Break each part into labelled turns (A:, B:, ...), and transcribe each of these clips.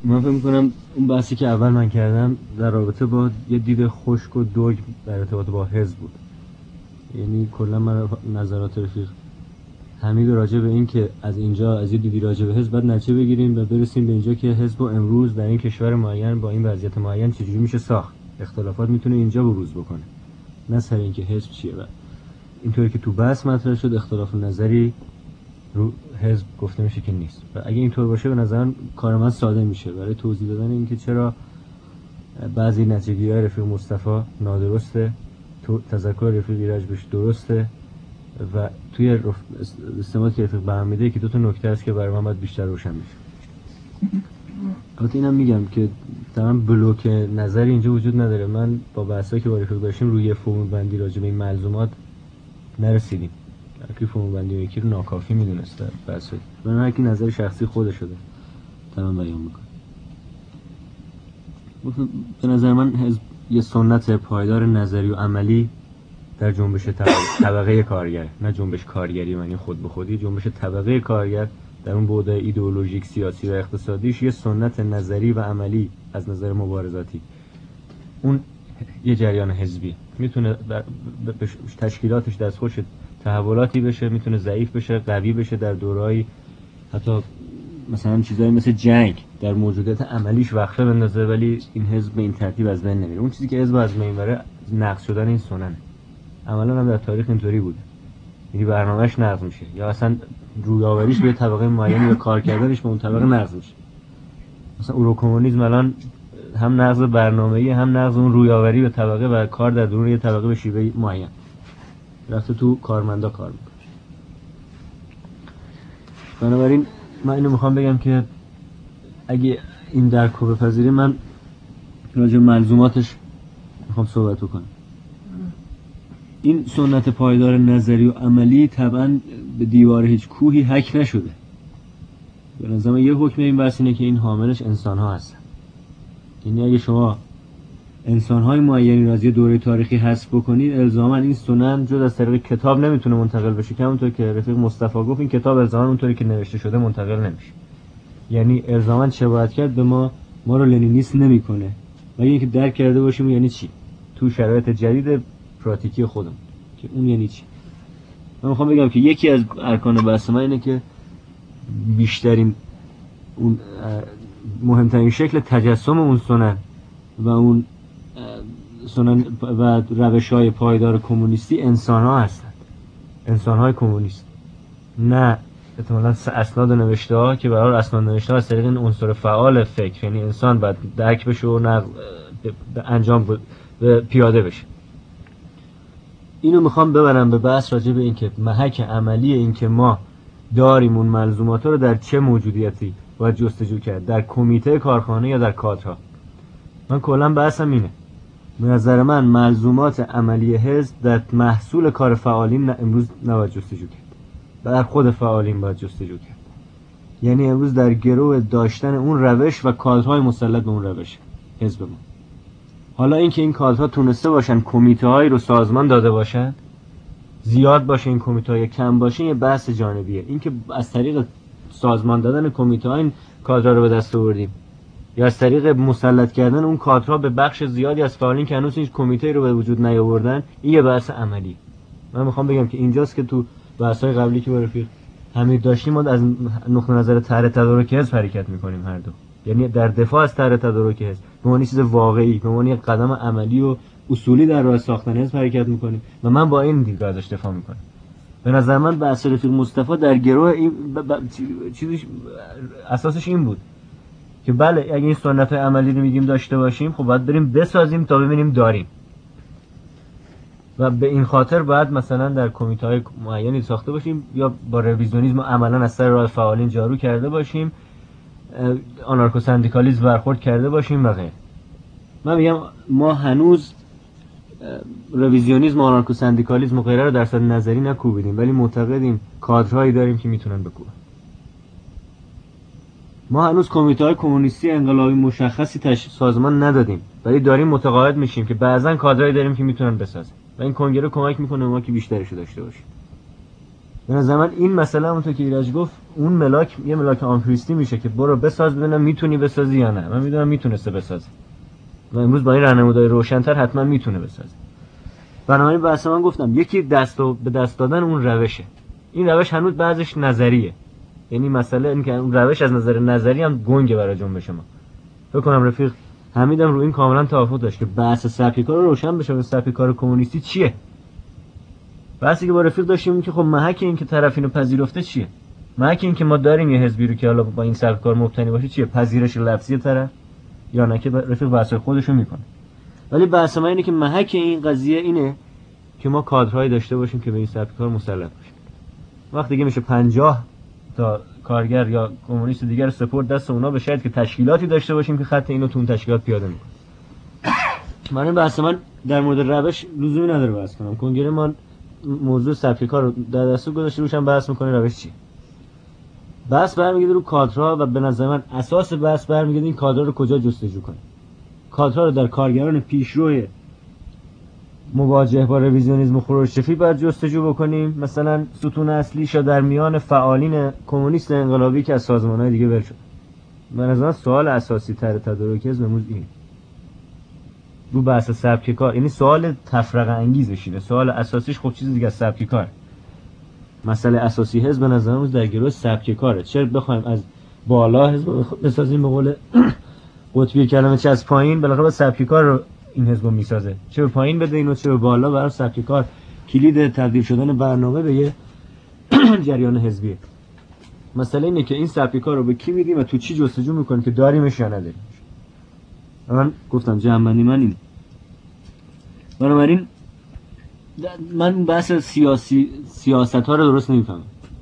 A: من فکر می‌کنم اون بحثی که اول من کردم در رابطه با یه دید خشک و دوگ در ارتباط با حزب بود. یعنی کلا من نظرات رفیق حمید راجع به این که از اینجا از یه دیدی راجع به حزب بعد نتیجه بگیریم و برسیم به اینجا که حزب امروز در این کشور معین با این وضعیت معین چجوری میشه ساخت. اختلافات میتونه اینجا بروز بکنه، نه سر این که حزب چیه. و اینطوری که تو بحث مطرح شد اختلاف نظری رو حزب گفته میشه که نیست. و اگه اینطور باشه به نظرم کار من ساده میشه برای توضیح دادن اینکه چرا بعضی نتیجه‌گیری‌های رفیق مصطفی نادرسته، تذکر رفیق ایرج‌بهش درسته و توی استماعی که رفیق برام میده که دو تا نکته است که برای من باید بیشتر روشن بشه. البته اینم میگم که تمام بلوک نظری اینجا وجود نداره. من با بحثایی که با رفیق داشتیم روی فرمول بندی راجع به این ملزومات نرسیدیم. هرکی فرمول بندی یکی رو ناکافی میدونست بس من هرکی نظر شخصی خودش شده تمام بیان میکنه. به نظر من حزب یه سنت پایدار نظری و عملی در جنبش طبقه کارگر، نه جنبش کارگری معنی خود به خودی، جنبش طبقه کارگر در اون بعد ایدئولوژیک، سیاسی و اقتصادیش یه سنت نظری و عملی از نظر مبارزاتی. اون یه جریان حزبی میتونه تشکیلاتش دست خوش تحولاتی بشه، میتونه ضعیف بشه، قوی بشه در دوره‌ای، حتی مثلا چیزایی مثل جنگ در موجودیت عملیش وقفه بندازه، ولی این حزب به این ترتیب از بین نمیره. اون چیزی که حزب از بین بره نقض شدن این سننه. عملا هم در تاریخ اینطوری بوده، یعنی برنامه‌اش نقض میشه یا اصلا رویاوریش به طبقه معینی یا کار کردنش به اون طبقه نقض میشه. مثلا اورو-کمونیسم الان هم نقض برنامه‌ای هم نقض اون رویاوری به طبقه و کار در درون یه طبقه به شیوه معین رفته تو کارمندا کار میکنه. بنابراین من اینو میخوام بگم که اگه این درک رو بپذیریم من راجع به ملزوماتش میخوام صحبت بکنم. این سنت پایدار نظری و عملی طبعا به دیوار هیچ کوهی حک نشده. به نظرم یه حکم این بحث اینه که این حاملش انسان ها هستن. یعنی اگه شما انسان های معینی را از یه دوره تاریخی حذف بکنید الزاما این سنن جز از طریق کتاب نمیتونه منتقل بشه، که همونطور که رفیق مصطفی گفت این کتاب الزاما اونطوری که نوشته شده منتقل نمیشه. یعنی الزاما چه باید کرد به ما رو لنینیست نمیکنه، مگه اینکه درک کرده باشیم یعنی چی تو شرایط جدید پراتیکی خودم که اون یعنی چی. من میخوام بگم که یکی از ارکان بحث من اینه که بیشترین اون مهمترین شکل تجسم اون سنن و اون سنن و روش‌های پایدار کمونیستی انسان‌ها هستند، انسان‌های کمونیست، نه احتمالاً اسناد نوشته‌ها که برای اسناد نوشته‌ها از طریق این عنصر فعال فکر، یعنی انسان باید درک بشه و انجام پیاده بشه. اینو میخوام ببرم به بحث راجع به این که محک عملی این که ما داریم اون ملزومات رو در چه موجودیتی باید جستجو کرد، در کمیته کارخانه یا در کادرها. من کلا بحثم اینه، به نظر من ملزومات عملی حزب در محصول کار فعالین امروز نباید جستجو کرد، در خود فعالین باید جستجو کرد. یعنی امروز در گرو داشتن اون روش و کادرهای مسلط به اون روش حزب ما. حالا اینکه این کادرها تونسته باشن کمیته هایی رو سازمان داده باشن، زیاد باشه این کمیته های کم باشه، یه بحث جانبیه. اینکه از طریق سازمان دادن کمیته ها این کادرها رو به دست آوردیم یا از طریق مسلط کردن اون کادرها به بخش زیادی از فعالین که هنوز هیچ کمیته رو به وجود نیاوردن، این یه بحث عملی. من میخوام بگم که اینجاست که تو بحث‌های قبلی که با رفیق حمید داشتیم ما از نقطه نظر طرح تدارک حزب حرکت میکنیم هر دو، یعنی در دفاع از طرح تدارک حزب به معنی چیز واقعی، به معنی قدم عملی و اصولی در راه ساختن حزب حرکت میکنیم و من با این دیدگاه ازش دفاع میکنم. به نظر من بحث رفیق مصطفی در گروه این چیزش اساسش این بود که بله اگه این سنت عملی رو میگیم داشته باشیم خب باید بریم بسازیم تا ببینیم داریم، و به این خاطر باید مثلا در کمیته های معینی ساخته باشیم یا با رویزیونیسم عملا از سر راه فعالین جارو کرده باشیم، آنارکو سندیکالیسم برخورد کرده باشیم و غیره. من میگم ما هنوز رویزیونیسم، آنارکو سندیکالیسم و غیره رو در سطح نظری نکوبیدیم، ولی معتقدیم کادرهایی داریم که میتونن بکوبن. ما هنوز کمیته های کمونیستی انقلابی مشخصی سازمان ندادیم، ولی داریم متقاعد میشیم که بعضا کادرهایی داریم که میتونن بسازن و این کنگره کمک میکنه ما که بیشترشو داشته باشیم. به نظر من این مسئله همونطور که ایرج گفت اون ملاک یه ملاک آمپریستی میشه که برو بساز ببینم میتونی بسازی یا نه. من میدونم میتونسته بسازه و امروز با این راهنمودهای روشن‌تر حتما میتونه بسازه. بنابراین بحث من گفتم یکی به دست دادن اون روشه. این روش هنوز بعضش نظریه، یعنی مسئله این که اون روش از نظر نظری هم گنگه برای جنبش ما. فکر کنم رفیق حمیدم رو این کاملا توافق داشت که بحث سبک کار رو روشن بشه. سبک کار کمونیستی چیه؟ بحثی که با رفیق داشتیم این که خب محک این که طرف اینو پذیرفته چیه؟ محک این که ما داریم یه حزبی رو که حالا با این سبک کار مبتنی باشه چیه؟ پذیرش لفظی طرف یا نه که رفیق بحث خودشو میکنه. ولی بحث من اینه که محک این قضیه اینه که ما کادرهایی داشته باشیم که به این سبک کار مسلط باشیم. وقتی دیگه میشه 50 تا کارگر یا کمونیست دیگر سپورت دست اونا به شاید که تشکیلاتی داشته باشیم که خط اینو تو اون تشکیلات پیاده میکنه. من این بحث من در مورد روش لزومی نداره بحث کنم. کنگره ما موضوع سبک کار رو در دستور گذاشته روشن بحث میکنه روش چی. بحث برمیگرده رو کادرها و به نظر من اساس بحث برمیگرده این کادرها رو کجا جستجو کنیم. کادرها رو در کارگران پیشروی مواجه با رویزیونیسم و خروشچفی باید جستجو بکنیم. مثلا ستون اصلیش در میان فعالین کمونیست انقلابی که از سازمان‌های دیگه ول شد. به نظر من سوال اساسی تر تدارک حزب امروز اینه. رو بحث سبک کار، یعنی سوال تفرقه انگیزش اینه. سوال اساسیش خب چیز دیگه از سبک کار. مسئله اساسی حزب به نظر من در گروه سبک کاره. چرا بخوایم از بالا حزب بسازیم به قول قطبی کلمه، چه از پایین بالاخره سبک کار رو این حزب میسازه. چه به پایین بده اینو چه به بالا، برای سبک کار کلید تبدیل شدن برنامه به یه جریان حزبی. مسئله اینه که این سبک کار رو به کی میدیم و تو چی جستجو میکنیم که داریمش یا نداریم. من گفتم جمعنی من اینه. بنابراین من بحث سیاست ها رو درست نمیفهمم.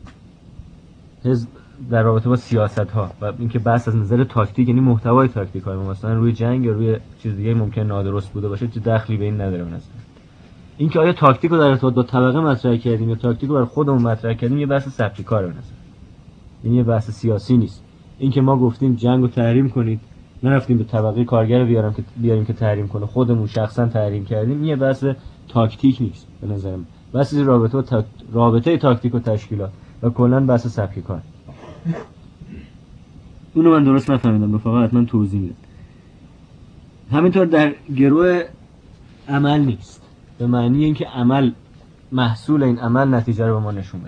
A: حزب در رابطه با سیاست ها و اینکه بحث از نظر تاکتیک، یعنی محتوای تاکتیک های مثلا روی جنگ یا روی چیز دیگه ممکن نادرست بوده باشه، چه دخلی به این نداره. مثلا اینکه آیا تاکتیک رو در ارتباط با طبقه مطرح کردیم یا تاکتیک رو برای خودمون مطرح کردیم، یه بحث سبک کاره به نظر. این یه بحث سیاسی نیست. اینکه ما گفتیم جنگ رو تحریم کنید، نرفتیم به طبقه کارگر بیاریم که تحریم کنه، خودمون شخصا تحریم کردیم، یه بحث تاکتیک نیست به نظر من. بحث رابطه تاکتیک و تشکیلات و کلا بحث سبک کار. اونو من درست نفهمیدم، رفقا حتما توضیح میدم. همینطور در گروه عمل نیست، به معنی اینکه عمل محصول این عمل نتیجه رو به ما نشون بده،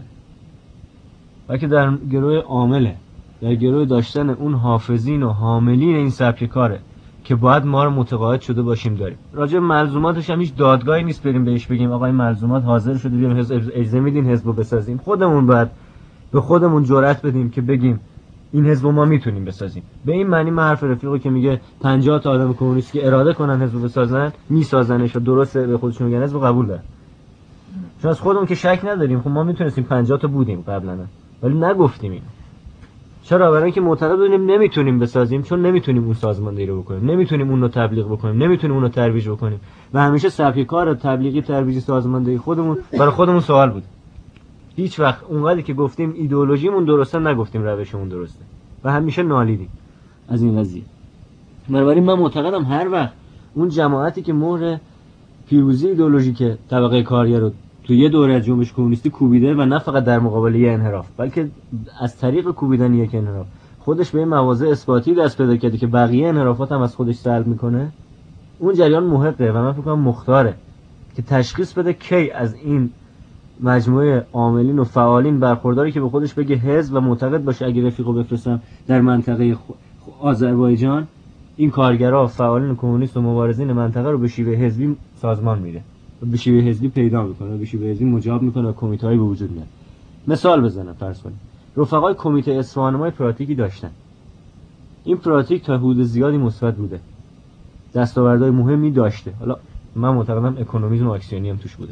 A: بلکه در گروه عامله، در گروه داشتن اون حافظین و حاملین این سبک کاره که باید ما رو متقاعد شده باشیم داریم. راجع به ملزوماتش هم هیچ دادگاهی نیست بریم بهش بگیم آقا این ملزومات حاضر شده بیام اجازه میدین حزبو بسازیم. خودمون باید به خودمون جرأت بدیم که بگیم این حزب ما میتونیم بسازیم. به این معنی من حرف رفیقو که میگه 50 تا آدم کمونیست که اراده کنن حزب بسازن میسازنش و درسته به خودشون میگن حزب قبول دارن. چون از خودمون که شک نداریم، خب ما میتونستیم 50 تا بودیم قبلا ولی نگفتیم اینو. چرا؟ برای اینکه معتقد بودیم نمیتونیم بسازیم، چون نمیتونیم اون سازماندهی رو بکنیم، نمیتونیم اون رو تبلیغ بکنیم، نمیتونیم اون رو ترویج بکنیم و همیشه سبک کار تبلیغی ترویجی سازماندهی خودمون برای خودمون سوال بود. هیچ وقت اونقدری که گفتیم ایدئولوژیمون درسته نگفتیم روشمون درسته و همیشه نالیدیم از این قضیه. بنابراین من معتقدم هر وقت اون جماعتی که مهر پیروزی ایدئولوژیک طبقه کارگر رو تو یه دوره از جنبش کمونیستی کوبیده و نه فقط در مقابل یه انحراف، بلکه از طریق کوبیدن یک انحراف خودش به این مواضع اثباتی دست پیدا کرده که بقیه انحرافات هم از خودش سلب میکنه، اون جریان محقه و من فکر کنم مختاره که تشخیص بده کی از این مجموعه عاملین و فعالین برخورداری که به خودش بگه حزب و معتقد باشه اگه رفیقو بفرستم در منطقه آذربایجان این کارگرها فعالین کمونیست و مبارزین منطقه رو به شیوه حزبی سازمان میده، به شیوه حزبی پیدا میکنه، به شیوه حزبی مجاب میکنه و کمیته‌ای به وجود میاد. مثال بزنم، فرض کنید رفقای کمیته اصفهان ما پراتیکی داشتن. این پراتیک تا حدود زیادی مثبت بوده، دستاوردهای مهمی داشته. حالا من معتقدم اکونومیسم و اکسیونی هم توش بوده،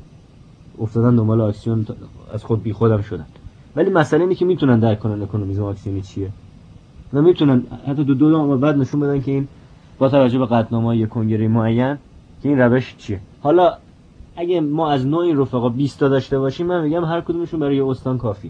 A: افتادن دنبال اکسیون از خود بی خودم شدن. ولی مسئله اینه که میتونن درک کنن اکونومیسم و اکسیونی چیه و میتونن حتی دو دو بعد نشون بدن که این با توجه به قطعنامه‌های کنگره معین که این روش چیه. حالا اگه ما از نوع این رفقا 20 تا داشته باشیم، من میگم هر کدومشون برای یه استان کافی.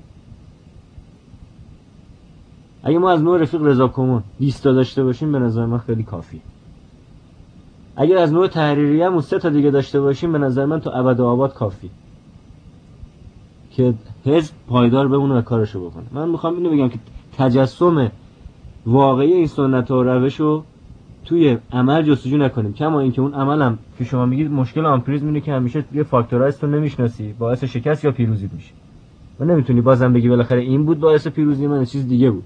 A: اگه ما از نوع رفیق رضا کمون 20 تا داشته باشیم، به نظر من خیلی کافی. اگر از نوع تحریریه هم 3 تا دیگه داشته باشیم، به نظر من تا ابد و آباد کافی. که حزب پایدار بمونه و کارشو بکنه. من میخوام اینو بگم که تجسم واقعی این سنت و روشو توی عمل جستجو نکنیم، کما اینکه اون عملم که شما میگید مشکل آمپریزم اینه که همیشه یه فاکتورایز تو نمیشناسی، باعث شکست یا پیروزی میشه و نمیتونی بازم بگی بالاخره این بود باعث پیروزی من، چیز دیگه بود.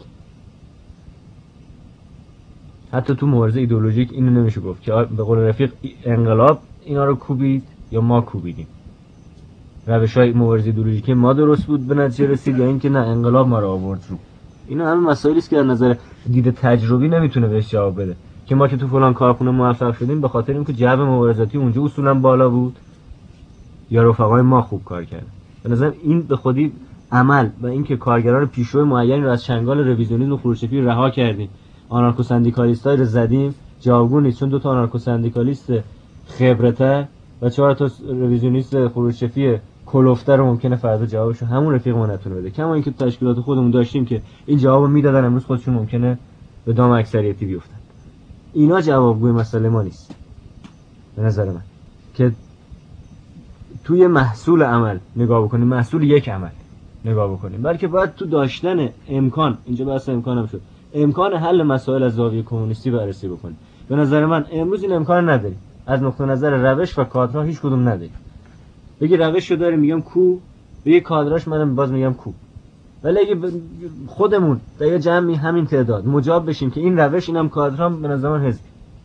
A: حتی تو مبارزه ایدئولوژیک اینو نمیشه گفت که به قول رفیق انقلاب اینا رو کوبید یا ما کوبیدیم، روش‌های مبارزه ایدئولوژیکی ما درست بود به نتیجه رسید یا اینکه نه انقلاب ما رو آورد رو. اینا همه مسائلی است که از نظر دید تجربی نمیتونه بهش جواب بده که ما که تو فلان کارخونه موفق شدیم به خاطر اینکه جو مبارزاتی اونجا اصولا بالا بود یا رفقای ما خوب کار کردن. به نظر این به خودی عمل و اینکه کارگران پیشرو معینی رو از چنگال رویزیونیسم و خروشچفی رها کردیم، آنارکو سندیکالیستای رو زدیم، جوابگو نیست، چون دو تا آنارکو سندیکالیست خبرته و 4 تا رویزیونیست خروشچفی کلفته رو ممکنه فردا جوابشو همون رفیق ما نتونه بده. کما اینکه تشکیلات خودمون داشتیم که این جوابو میدادن، امروز خودشون ممکنه به دام اکثریتی بیفتن. اینا جوابگوی مسئله ما نیست به نظر من، که توی محصول عمل نگاه بکنیم، محصول یک عمل نگاه بکنیم، بلکه باید تو داشتن امکان، اینجا بحث امکانم شد، امکان حل مسائل از زاویه کمونیستی بررسی بکنیم. به نظر من امروز این امکان نداریم، از نقطه نظر روش و کادرها هیچ کدوم نداریم. بگی روشو داریم میگم کو، بگی کادراش منم باز میگم کو. ولی اگه خودمون در یه جمعی همین تعداد مجاب بشیم که این روش اینم کادرام به نظر من حزبی،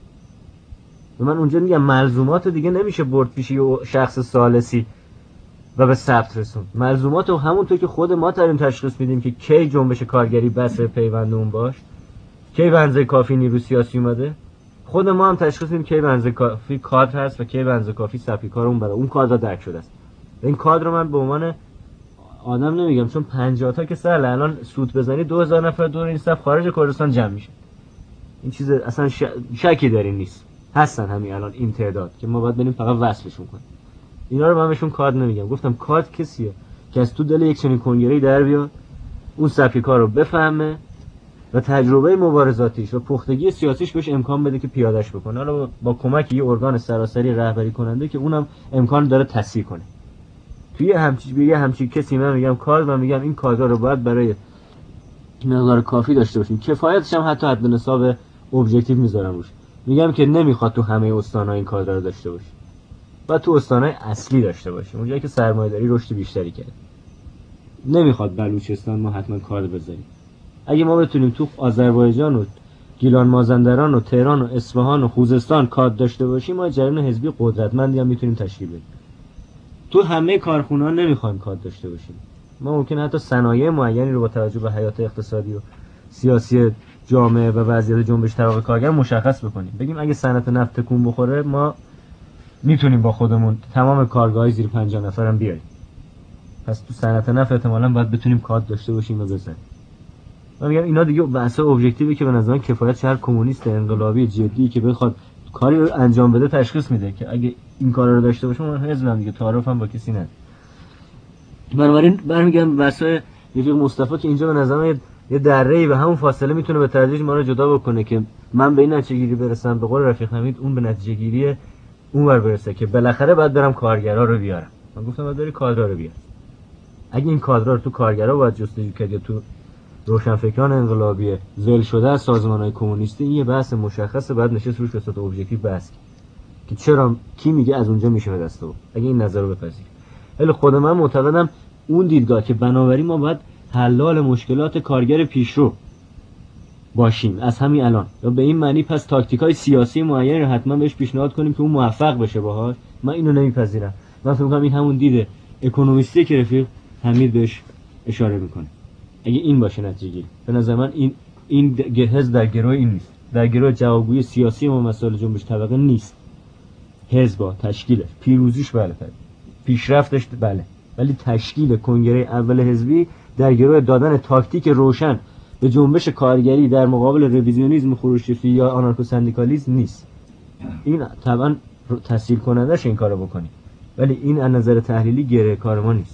A: و من اونجا میگم ملزومات دیگه نمیشه برد پیش یه شخص ثالثی و به ثبت رسون. ملزومات رو همونطور که خود ما تریم تشخیص میدیم که کی جنبش کارگری بس پیوند اون باش، کی به اندازه کافی نیرو سیاسی اومده، خود ما هم تشخیص میدیم کی به اندازه کافی کادر هست و کی به اندازه کافی سپی کار اون برای اون کادر درک شده است. این کادر رو من به عنوان آدم نمیگم، چون 50 تا که سال الان سوت بزنی 2000 نفر دور این صف خارج کردستان جمع میشه. این چیز اصلا شکی در این نیست، هستن همین الان این تعداد که ما باید بریم فقط وصلشون کنیم. اینا رو من بهشون کاد نمیگم، گفتم کاد کسیه که از تو دل یک چنین کنگره‌ای در بیاد، اون سبک کار رو بفهمه و تجربه مبارزاتیش و پختگی سیاسیش بهش امکان بده که پیادهش بکنه، حالا با کمک یه ارگان سراسری رهبری کننده که اونم امکان داره تصحیح کنه. توی همچین کسی من میگم کاد، و میگم این کادر رو باید برای مقدار کافی داشته باشیم، کفایتش هم حتی حد نصاب ابجکتیو میذارم روش، میگم که نمیخواد تو همه استان‌ها این کادر رو داشته باشه، باید تو استان‌های اصلی داشته باشیم، اونجایی که سرمایه‌داری رشد بیشتری کرده. نمیخواد بلوچستان ما حتما کادر بذاریم. اگه ما بتونیم تو آذربایجان و گیلان مازندران و تهران و اصفهان و خوزستان کادر داشته باشیم، ما جریان حزبی قدرتمندی هم میتونیم تشکیل بدیم. تو همه کارخونه‌ها نمیخوایم کادر داشته باشیم. ما ممکنه حتی صنایع معینی رو با توجه به حیات اقتصادی و سیاسی جامعه و وضعیت جنبش طبقه کارگر مشخص بکنیم، بگیم اگه صنعت نفت تکون بخوره ما میتونیم با خودمون تمام کارگاه‌های زیر 50 نفرم بیاریم. پس تو صنعت نفت احتمالاً باید بتونیم کادر داشته باشیم و بزنیم. من میگم اینا دیگه بحث ابجکتیوی که به نظر من کفایت هر کمونیست انقلابی جدی که بخواد کاری رو انجام بده تشخیص میده که اگه این کارا رو داشته باشم من حزبم دیگه، تعارفم با کسی نداره. بنابراین برمیگم بحث رفیق مصطفی که اینجا به نظر من یه دره‌ای به همون فاصله میتونه به تدریج ما رو جدا بکنه که من به این نتیجه گیری برسم، به قول رفیق حمید اون به نتیجه گیری اونور برسه که بالاخره باید برم کارگرا رو بیارم. من گفتم باید بری کادرا رو بیار. اگه این کادرا رو تو کارگرا باید جستجو کرد یا تو روشنفکران انقلابی ذل شده از سازمان‌های کمونیستی، این یه بحث مشخصه، بعد نشست روش به صورت ابجکتیو بحث که چرا کی میگه از اونجا میشه به دست آورد اگه این نظر رو بپذیریم. ولی خود من معتقدم اون دیدگاه که بنابراین ما باید حلال مشکلات کارگر پیشرو باشیم از همین الان، یا به این معنی پس تاکتیکای سیاسی معینی رو حتما بهش پیشنهاد کنیم که اون موفق بشه باهاش، من اینو نمیپذیرم. من فکر می‌کنم این همون دید اکونومیستی که رفیق حمید بهش اشاره میکنه. اگه این باشه نتیجه گیری، به نظر من این حزب در گروه این نیست، در گروه جوابگویی سیاسی و مسائل جنبش طبقه نیست. حزب تشکیلش، پیروزیش بله، پیشرفتش بله، ولی تشکیل کنگره اول حزبی در گروه دادن تاکتیک روشن به جنبش کارگری در مقابل رویزیونیسم خروشچفی یا آنارکو سندیکالیسم نیست. این طبعا تسهیل کنندش این کارو بکنی، ولی این از نظر تحلیلی گره کار ما نیست.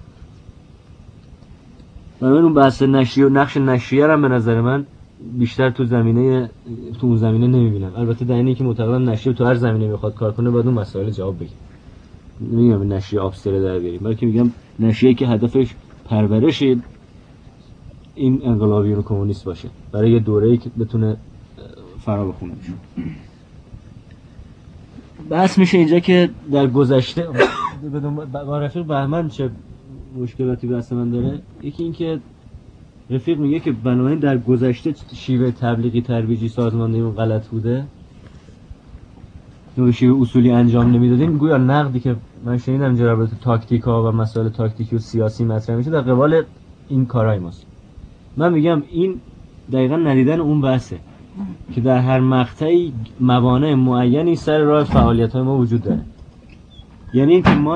A: من اون بحث نشریه و نقش نشریه هم به نظر من بیشتر تو اون زمینه نمیبینم. البته در اینی که معتقدم نشریه تو هر زمینه میخواد کار کنه باید اون مسائل جواب بگیره. نمیگم نشریه آبستره در بیاریم، بلکه میگم نشریه که هدفش پرورش این انقلابیون کمونیست باشه برای یه دوره‌ای که بتونه فرا بخونه بشه. بحث میشه اینجا که در گذشته با رفیق بهمن چه مشکلاتی بحث من داره. یکی این که رفیق میگه که بنابراین در گذشته شیوه تبلیغی ترویجی سازماندهی اون غلط بوده، به شیوه اصولی انجام نمیدادیم. گویا نقدی که من شنیدم در رابطه تاکتیکا و مسائل تاکتیکی و سیاسی مطرح میشه در قبال این کارهای ماست. من میگم این دقیقاً ندیدن اون بحثه که در هر مقطعی موانع معینی سر راه فعالیت‌های ما وجود داره. یعنی اینکه ما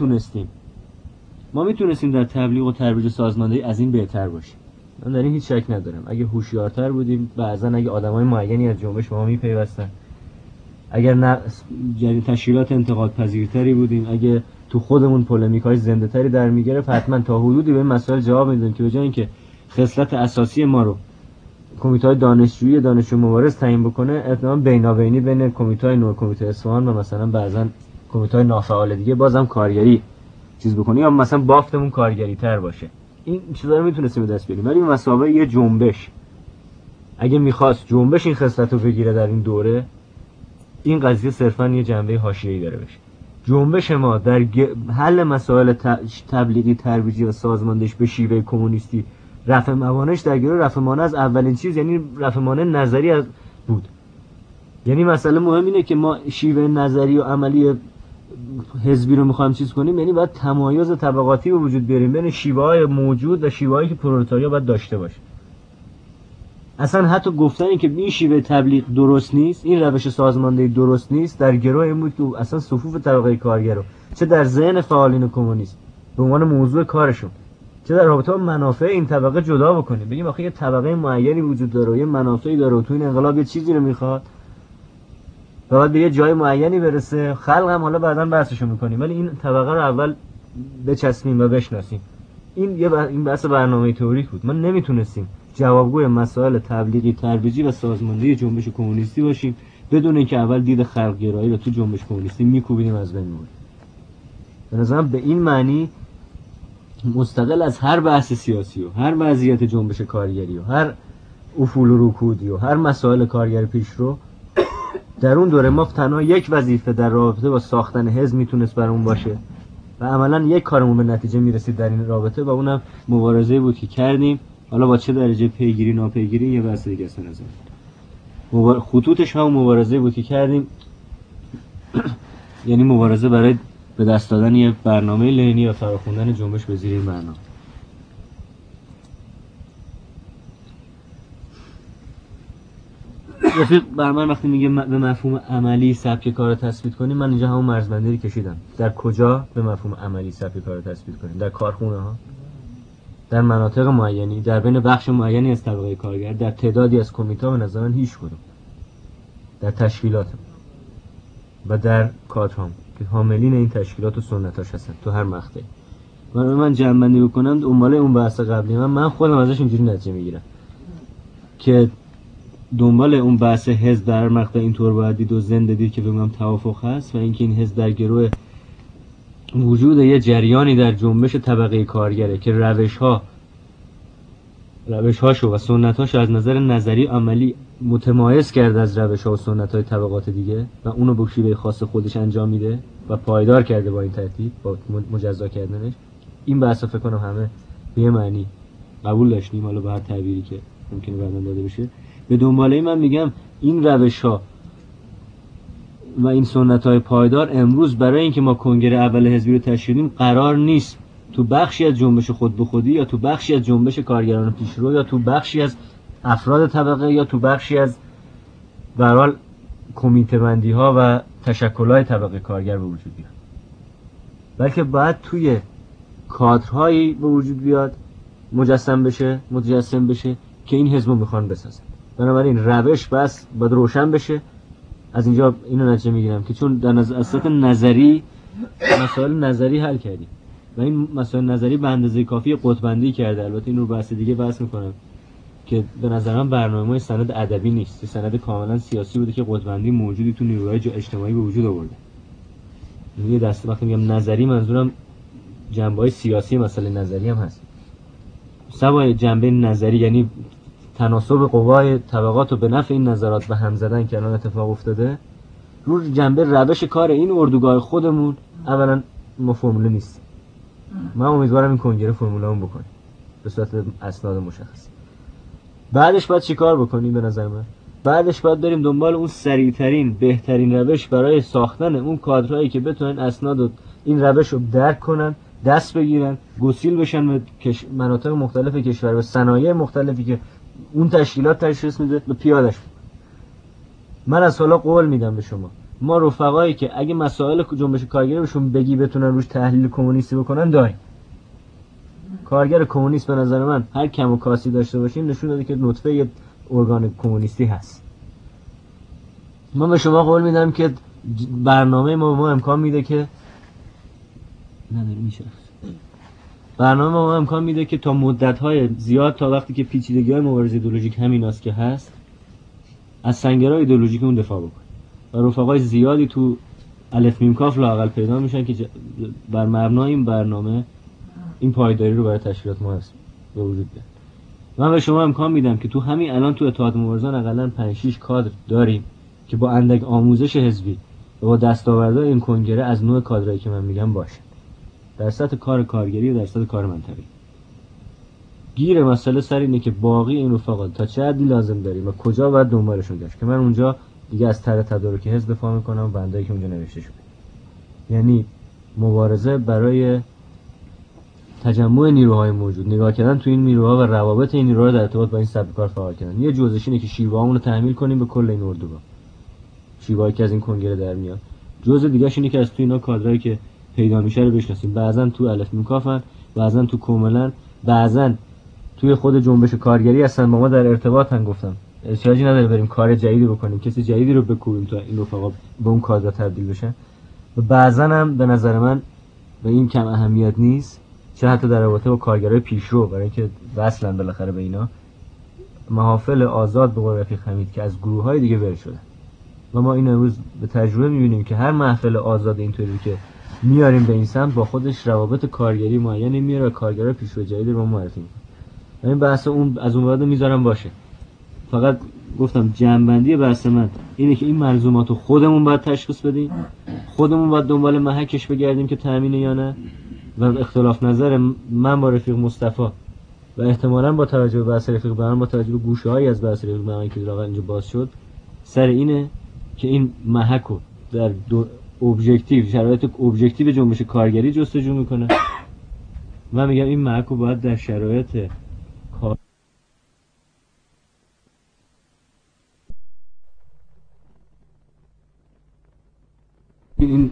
A: میتونستیم در تبلیغ و ترویج سازماندهی از این بهتر باشیم. من در این هیچ شک ندارم. اگه هوشیارتر بودیم، بعضن اگه آدمای معینی از جنبش به ما میپیوستن، اگر تشکیلات انتقاد پذیرتری بودیم، اگه تو خودمون پولمیک‌های زنده‌تری در میگرفت، حتما تا حدودی به این مسائل جواب میدادیم که به جای اینکه خصلت اساسی ما رو کمیته دانشجویی دانشجو مبارز تعیین بکنه، احتمالاً بینابینی بین کمیته نور، کمیته اصفهان و مثلا بعضن کمیته نافعال دیگه بازم کارگری چیز بکنه، یا مثلا بافتمون کارگری تر باشه. این چیزا رو میتونستیم به دست بیاریم. ولی مسابقه یه جنبش اگه میخواست جنبش این خصلت رو بگیره در این دوره، این قضیه صرفاً یه جنبه حاشیه‌ای داره بشه. جنبش ما در حل مسائل تبلیغی ترویجی و سازماندهیش به شیوه کمونیستی، رفع موانعش در گروه رفع مانع از اولین چیز، یعنی رفع مانع نظری از بود. یعنی مسئله مهم اینه که ما شیوه نظری و عملی حزبی رو میخوایم چیز کنیم، یعنی باید تمایز طبقاتی به وجود بیاریم بین شیوه‌های موجود و شیوه‌هایی که پرولتاریا باید داشته باشه. اصلا حتی گفتن این که این شیوه تبلیغ درست نیست، این روش سازماندهی درست نیست، در گروه این بود که اصلا صفوف طبقه کارگر رو چه در ذهن فعالین کمونیست به عنوان موضوع کارشون، چه در رابطه با منافع این طبقه جدا بکنیم. بگیم آخه یه طبقه معینی وجود داره و یه منافعی داره و تو این انقلاب یه چیزی رو میخواد و باید به یه جای معینی برسه، خلق هم حالا بعداً بحثشو میکنیم، ولی این طبقه رو اول بچسبیم و بشناسیم. این بحث برنامه تئوریک بود. ما نمیتونستیم جوابگوی مسائل تبلیغی ترویجی و سازماندهی جنبش کمونیستی باشیم بدون اینکه اول دید خلق‌گرایی رو تو جنبش کمونیستی میکوبیدیم از بین میبریم. به نظرم به این معنی مستقل از هر بحث سیاسی و هر وضعیت جنبش کارگری و هر افول و رکودی و هر مسائل کارگر پیشرو، در اون دوره ما تنها یک وظیفه در رابطه با ساختن حزب میتونست برامون باشه و عملاً یک کارمون به نتیجه میرسید در این رابطه و اونم مبارزه بود که کردیم. حالا با چه درجه پیگیری ناپیگیری یه بحث دیگه است. نظر خطوطش هم مبارزه بود که کردیم یعنی مبارزه برای به دست دادن یه برنامه لنینی و فراخوندن جنبش به زیر این برنامه. رفیق بهمن وقتی میگه به مفهوم عملی سبک کار رو تثبیت کنیم، من اینجا همون مرزبندی رو کشیدم. در کجا به مفهوم عملی سبک کار رو تثبیت کنیم؟ در کارخونه ها، در مناطق معینی، در بین بخش معینی از طبقه کارگر، در تعدادی از کمیته به نظرن هیچ کدوم، در تشکیلات و در کادرها که حاملین این تشکیلات و سنتاش هستن تو هر مقطعی. من جمع‌بندی بکنم دنبال اون بحث قبلی من خودم ازش اینجوری نتیجه میگیرم که دنبال اون بحث حزب در هر مقطع اینطور باید دید و زنده دید که بگم توافق هست و اینکه این حزب در گروه وجود یه جریانی در جنبش طبقه کارگره که روش‌هاشو و سنت‌هاشو از نظر نظری عملی متمایز کرده از روش‌ها و سنت‌های طبقات دیگه و اونو به شیوه خاص خودش انجام میده و پایدار کرده با این ترتیب، با مجزا کردنش. این بحثا فکر کنم همه به یه معنی قبول داشتیم، حالا به هر تعبیری که ممکنه بعداً داده بشه. به دنباله من میگم این روش‌ها و این سنت‌های پایدار امروز برای اینکه ما کنگره اول حزبی رو تشکیل بدیم قرار نیست تو بخشی از جنبش خود به خودی یا تو بخشی از جنبش کارگران پیشرو یا تو بخشی از افراد طبقه یا تو بخشی از به هر حال کمیته بندی ها و تشکل‌های طبقه کارگر به وجود بیاد، بلکه باید توی کادرهایی به وجود بیاد مجسم بشه که این حزب رو میخوان بسازن. بنابراین روش بس باید روشن بشه. از اینجا اینو نتیجه میگیرم که چون در اساس نظری مسائل نظری حل کردیم و این مسائل نظری به اندازه کافی قطب‌بندی کرده. البته این رو بحث دیگه بحث میکنم که به نظر من برنامه ما سند ادبی نیست، سند کاملا سیاسی بوده که قطب‌بندی موجودی تو نیروهای اجتماعی به وجود آورده. یه دسته وقتی میگم نظری منظورم جنبه‌های سیاسی مسئله نظری هم هست. سوای جنبه نظری یعنی تناسب قوای طبقات رو به نفع این نظرات به هم زدن که الان اتفاق افتاده، رو جنبه روش کار این اردوگاه خودمون اولا ما فرموله نیست. من امیدوارم این کنگره فرموله‌مون بکنه به صورت اسناد مشخص. بعدش باید چیکار بکنیم؟ به نظر من بعدش باید بریم دنبال اون سریعترین بهترین روش برای ساختن اون کادرهایی که بتونن اسناد و این روش رو درک کنن، دست بگیرن، گسیل بشن به مناطق مختلف کشور و صنایع مختلفی که اون تشکیلات تشخیص میده به پیادش. من از حالا قول میدم به شما، ما رفقایی که اگه مسائل جنبش کارگری بهشون بگی بتونن روش تحلیل کمونیستی بکنن داریم. کارگر کمونیست به نظر من هر کم و کاسی داشته باشیم نشون داده که نطفه یه ارگان کمونیستی هست. من به شما قول میدم که برنامه ما امکان میده که برنامه ما امکان میده که تا مدت‌های زیاد، تا وقتی که پیچیدگی‌های مبارزه ایدئولوژیک همیناست که هست، از سنگرهای ایدئولوژیک اون دفاع بکنه و رفقای زیادی تو الف میم کاف لااقل پیدا میشن که بر مبنای این برنامه این پایداری رو برای تشکیلات ما هست به وجود بیاد. من به شما امکان میدم که تو همین الان تو اتحاد مبارزان حداقل 5-6 کادر داریم که با اندک آموزش حزبی و با دستاوردهای این کنگره از نوع کادرایی که من میگم باشه، در سطح کار کارگری و در سطح کار منطقی. گیر مسئله سر اینه که باقی این رفقا تا چه حدی لازم داریم و کجا باید دنبالشون گشت که من اونجا دیگه از طرح تدارک حزب دفاع میکنم، بندایی که اونجا نوشته شده. یعنی مبارزه برای تجمع نیروهای موجود، نگاه کردن تو این نیروها و روابط این نیروها در ارتباط با این سبک کار فعال کردن. یه جزئیش اینه که شیوه‌هامون رو تحمیل کنیم به کل این اردوگاه، شیوهایی که از این کنگره در میاد. جزء دیگه‌ش اینه که از تو اینا کادرایی که پیدا میشه رو بشناسیم. بعضن تو الف میم کافن، بعضن تو کاملا، بعضن توی خود جنبش کارگری هستن، با ما در ارتباطن. گفتم احتیاجی نداره بریم کار جدیدی بکنیم، کسی جدیدی رو بکوبیم تا این رفقا به اون کادر تبدیل بشن. و بعضن هم به نظر من به این کم اهمیت نیست، چه حتی در رابطه با کارگرای پیشرو، برای اینکه وصلن بالاخره به اینا، محافل آزاد به قول رفیق حمید که از گروه‌های دیگه ور شدن. و ما این امروز به تجربه می‌بینیم که هر محفل آزاد اینطوری که میاریم به این سمت با خودش روابط کارگری معینی میاره و کارگرای پیشرو جدید رو معرفی می‌کنه. این بحث اون از اون بعد میذارم باشه. فقط گفتم جنبندی بحث من اینه که این ملزوماتو خودمون باید تشخیص بدیم، خودمون باید دنبال محکش بگردیم که تامینه یا نه. و اختلاف نظر من با رفیق مصطفی و احتمالاً با توجه به بحث رفیق بهمن، با توجه به گوشه‌هایی از بحث رفیق بهمن که واقعا اینجا باز شد، سر اینه که این محکو در ابجکتیو، شرایط ابجکتیو جنبش کارگری جستجو میکنه. من میگم این محکو باید در شرایط کار این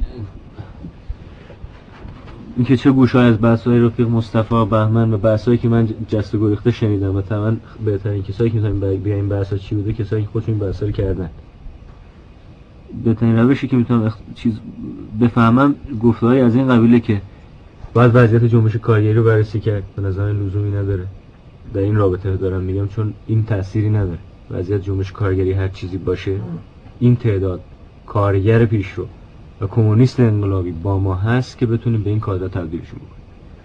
A: که چه گوشه‌ای از بحث‌های رفیق مصطفی بهمن و بحثایی که من جست و گریخته شنیدم و طبعا بهترین کسایی که می‌تونن بگن این بحثا چی بوده، کسایی که خودشون این بحثا رو کردن. بهترین روشی که میتونم چیز بفهمم گفته‌های از این قبیله که باید وضعیت جنبش کارگری رو بررسی کرد، به نظر لزومی نداره در این رابطه دارم میگم، چون این تأثیری نداره. وضعیت جنبش کارگری هر چیزی باشه، این تعداد کارگر پیشرو و کمونیست انقلابی با ما هست که بتونیم به این کادر تبدیلشون بکنیم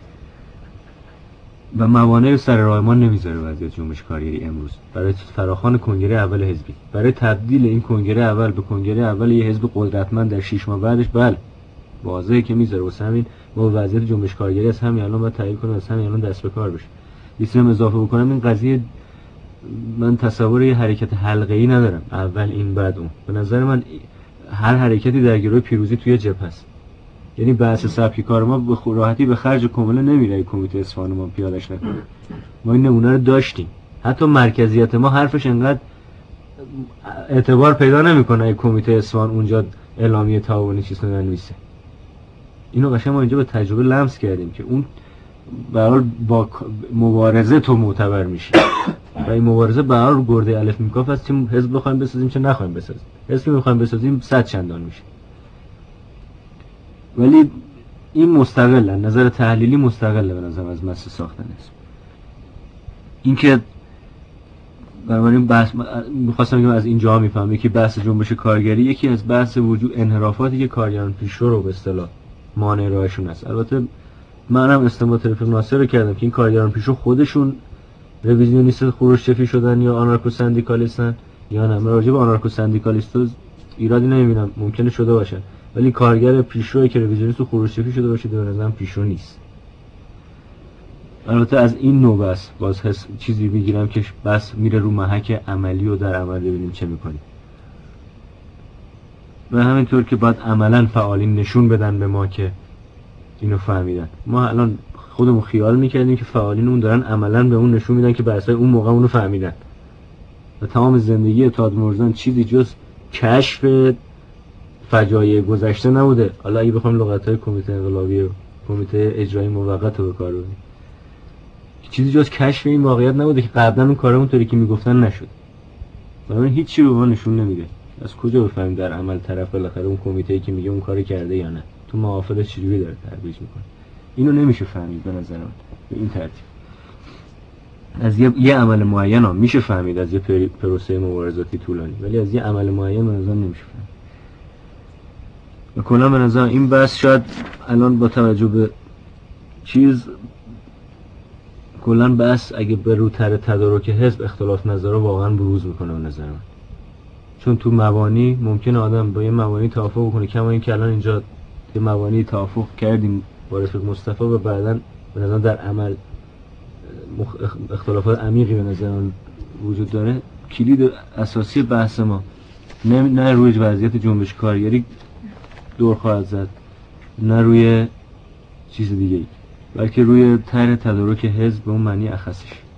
A: و موانع سر راه ما نمیذاره. وضعیت جنبش کارگری امروز برای فراخوان کنگره اول حزبی، برای تبدیل این کنگره اول به کنگره اول یه حزب قدرتمند در 6 ماه بعدش، بله واضحه که میذاره. واسه همین ما وضعیت جنبش کارگری از همین الان باید تحلیل کنیم، از همین الان دست به کار بشه. یه اضافه بکنم، این قضیه من تصور یه حرکت حلقه‌ای ندارم، اول این بعد اون. به نظر من هر حرکتی در گروه پیروزی توی جبهه است. یعنی بحث سبکی کار ما به راحتی به خرج کاملا نمیره. کمیته اصفهان ما پیاده‌اش نکنه. ما این نمونه رو داشتیم. حتی مرکزیت ما حرفش انقدر اعتبار پیدا نمیکنه ای کمیته اصفهان اونجا اعلامیه تعاونی چیز ننویسه. اینو قشنگ ما اینجا به تجربه لمس کردیم که اون به هر حال با مبارزه تو معتبر میشه و این مبارزه به هر حال گرده الف میم کاف است، چه حزب بخوایم بسازیم چه نخوایم بسازیم. حزب میخوایم بسازیم 100 چندان میشه. ولی این مستقله، نظر تحلیلی مستقله به نظر از مسئله ساختن است. اینکه بنابراین بحث می‌خواستم بگم از اینجا میفهمم یکی بحث جنبش کارگری، یکی از بحث وجود انحرافاتی که کارگران پیشرو رو به اصطلاح مانع راهشون است. البته منم استنباط رفیق ناصر رو کردم که این کارگران پیشرو خودشون رویزیونیست خروشچفی شدن یا آنارکو سندیکالیستن یا نه. من راجع به آنارکو سندیکالیست‌ها ایرادی نمیبینم، ممکنه شده باشن، ولی کارگر پیشرویی که رویزیونیست و خروشچفی شده باشه به نظرم پیشرو نیست. البته از این نوع بس باز چیزی میگیرم که بس میره رو محک عملی و در عمل ببینیم چه میکنیم. و همینطور که باید عملا فعالین نشون بدن به ما که اینو فهمیدن. ما الان خودمون خیال میکردیم که فعالینمون دارن عملا به اون نشون میدن که بحثای اون موقع اونو فهمیدن. و تمام زندگی تئادر مرزان چیزی جز کشف فجایع گذشته نبوده. حالا اگه بخوایم لغت‌های کمیته انقلابی و کمیته اجرایی موقت رو به کار ببریم، چیزی جز کشف این واقعیت نبوده که قبلا اون کارا اونطوری که میگفتن نشد. بنابراین هیچی رو به ما نشون نمیده. از کجا بفهمیم در عمل طرف بالاخره اون کمیته‌ای که میگه اون کارو کرده یا نه؟ تو محافل چجوری داره ترویج میکنه؟ اینو نمیشه فهمید به نظر من به این ترتیب. از یه عمل معین هم میشه فهمید، از یه پروسه مبارزاتی طولانی، ولی از یه عمل معین به نظر نمیشه فهمید. و کلا به نظر این بحث شاید الان با توجه به چیز کلا بحث اگه به روتر تدارک حزب اختلاف نظر واقعا بروز میکنه به نظر من. چون تو مبانی ممکنه آدم با یه مبانی توافق بکنه، کما این که الان اینجا یه مبانی توافق کردیم با رفیق مصطفی و بعداً به نظر در عمل اختلافات عمیقی به نظر من وجود داره. کلید اساسی بحث ما نه روی وضعیت جنبش کارگری دور خواهد زد، نه روی چیز دیگه ای، بلکه روی طرح تدارک حزب به اون معنی اخصش.